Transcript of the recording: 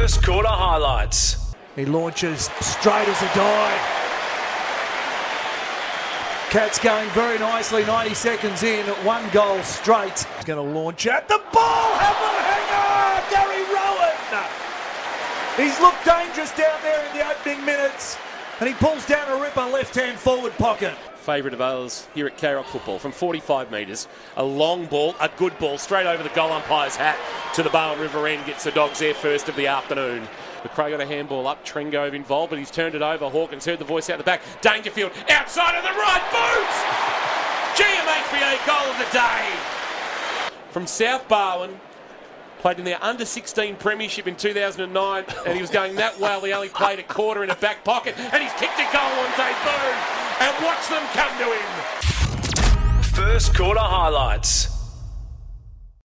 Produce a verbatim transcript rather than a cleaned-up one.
First quarter highlights. He launches straight as a die. Cats going very nicely, ninety seconds in, one goal straight. He's going to launch at the ball, hammer hanger, Gary Rowan. He's looked dangerous down there in the opening minutes, and he pulls down a ripper left-hand forward pocket. Favourite of ours here at K-Rock Football from forty-five metres. A long ball, a good ball, straight over the goal umpire's hat to the Barwon River end. Gets the Dogs there first of the afternoon. McRae got a handball up, Trengove involved, but he's turned it over. Hawkins heard the voice out the back. Dangerfield outside of the right boot! G M H B A goal of the day! From South Barwon, played in their under sixteen premiership in two thousand nine, and he was going that well, he only played a quarter in a back pocket, and he's kicked a goal on debut, and watch them come to him. First quarter highlights.